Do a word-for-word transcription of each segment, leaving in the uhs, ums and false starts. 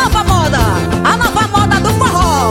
nova moda, a nova moda do forró.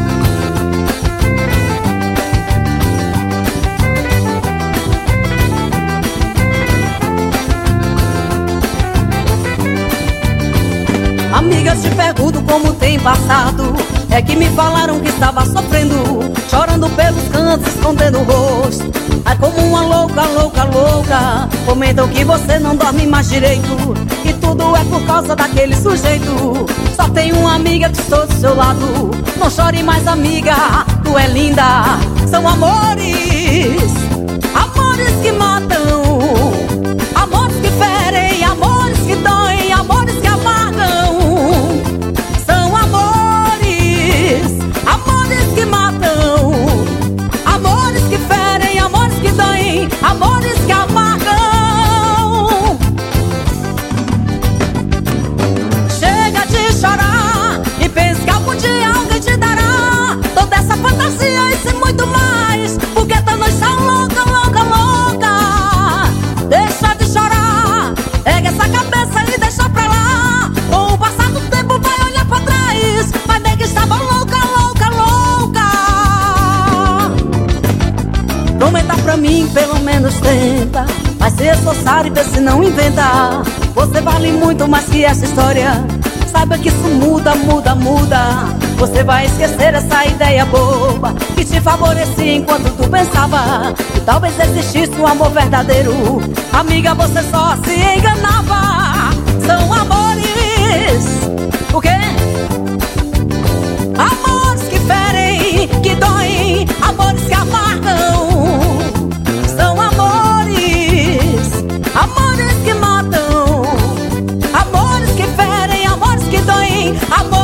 Amiga, te pergunto como tem passado. É que me falaram que estava sofrendo, chorando pelos cantos, escondendo o rosto. É como uma louca, louca, louca. Comentam que você não dorme mais direito, e tudo é por causa daquele sujeito. Só tem uma amiga que estou do seu lado. Não chore mais, amiga, tu é linda. São amores, amores que matam, amores que ferem, amores que doem, amores que amargam. São amores, amores que matam, amores que ferem, amores que doem, amores que amargam. Chega de chorar e pensa que algum dia alguém te dará toda essa fantasia e muito mais, porque tua noite tá louca, louca, louca. Deixa de chorar, pega essa cabeça e deixa pra lá. Com o passar do tempo vai olhar pra trás, vai ver que estava louca, louca, louca. Prometa pra mim, pelo menos tenta, vai se esforçar e ver se não inventa. Você vale muito mais que essa história. Saiba que isso muda, muda, muda. Você vai esquecer essa ideia boba que te favorecia enquanto tu pensava que talvez existisse um amor verdadeiro. Amiga, você só se enganava. São amores, o quê? Amores que ferem, que doem, amores que amargam. São amores, amores que matam, amores que ferem, amores que doem, amores